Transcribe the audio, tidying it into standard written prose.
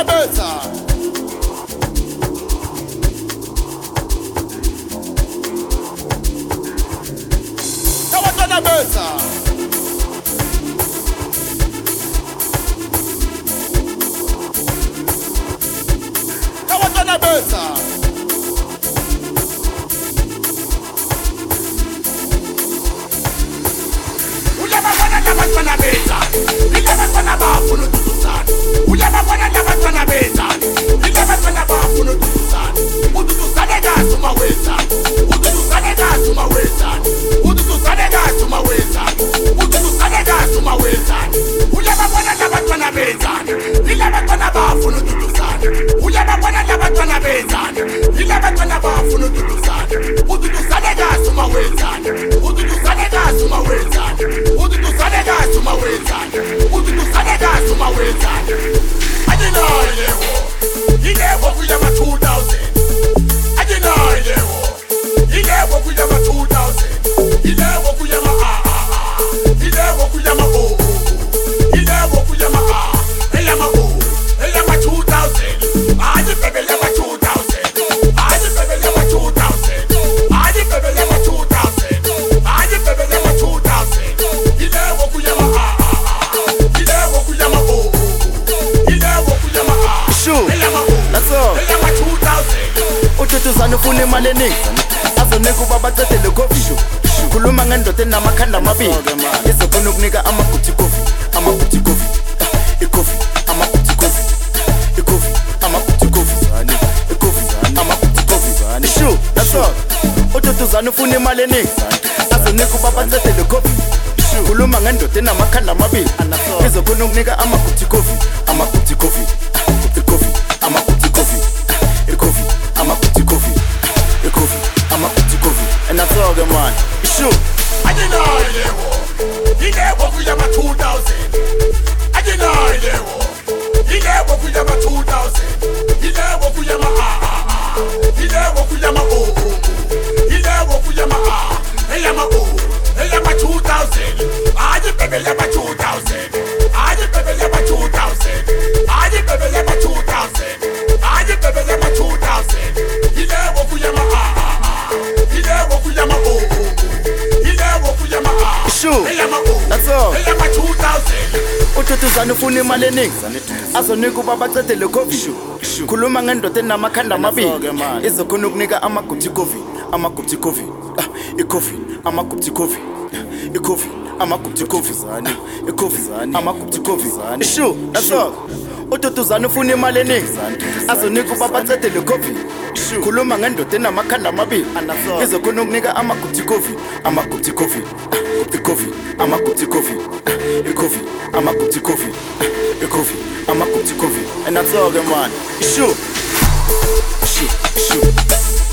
Ufuna imali eningi azonika ubaba cedele coffee khuluma ngendoda enamakhanda amabili izofuna ukunika amaguthi coffee amaguthi coffee icoffee amaguthi coffee icoffee amaguthi coffee icoffee amaguthi coffee sure that's all utotuzana ufuna imali eningi azonika ubaba cedele coffee khuluma ngendoda enamakhanda amabili izofuna ukunika amaguthi coffee amaguthi coffee icoffee amaguthi coffee icoffee amaguthi coffee icoffee amaguthi coffee and that's all good man sure ajinayilewo yilewo kuyama 2000 ajinayilewo yilewo kuyama 2000 yilewo kuyama yilewo kuyama yilewo kuyama eyama eyama 2000 aje bebe yama 2000 aje bebe yama 2000 aje bebe yama 2000 aje bebe yama 2000 yilewo kuyama yilewo kuyama yilewo kuyama sure eyama that's all eyama 2000 utotuzana ufuna imali eningi azonika ubaba cedele coffee khuluma ngendoda enamakhanda amabili izokhona ukunika amaguthi coffee amaguthi coffee icoffee amaguthi coffee icoffee amaguthi coffee icoffee amaguthi coffee sure that's all utotuzana ufuna imali eningi azonika ubaba cedele coffee khuluma ngendoda enamakhanda amabili izokhona ukunika amaguthi coffee amaguthi coffee icoffee amaguthi coffee icoffee amaguthi coffee icoffee amaguthi coffee and that's all good man sure